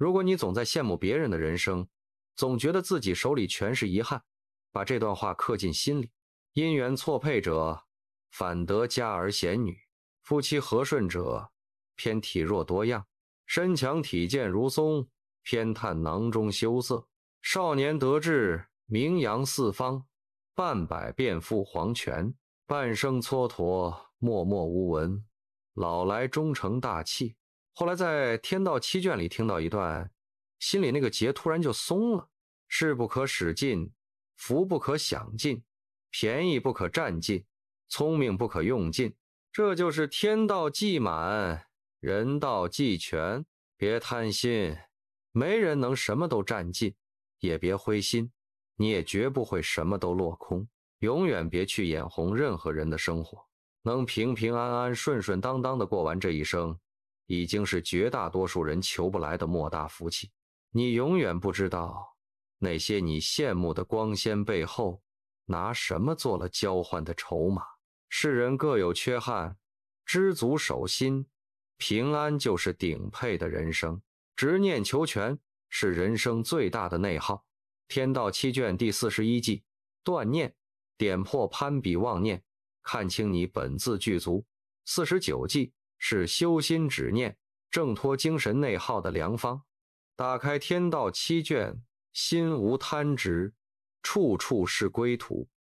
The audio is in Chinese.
如果你总在羡慕别人的人生，总觉得自己手里全是遗憾，把这段话刻进心里。姻缘错配者，反得佳儿贤女；夫妻和顺者，偏体弱多样。身强体健如松，偏叹囊中羞涩。少年得志，名扬四方，半百变赴黄泉。半生蹉跎，默默无闻，老来终成大器。后来在《天道七卷》里听到一段，心里那个结突然就松了。事不可使尽，福不可享尽，便宜不可占尽，聪明不可用尽。这就是天道既满，人道既全。别贪心，没人能什么都占尽，也别灰心，你也绝不会什么都落空。永远别去眼红任何人的生活，能平平安安顺顺当当的过完这一生，已经是绝大多数人求不来的莫大福气。你永远不知道那些你羡慕的光鲜背后，拿什么做了交换的筹码。世人各有缺憾，知足守心，平安就是顶配的人生。执念求全是人生最大的内耗。天道七卷第41计，断念，点破攀比妄念，看清你本自具足。49计是修心止念，挣脱精神内耗的良方。打开天道七卷，心无贪执，处处是归途。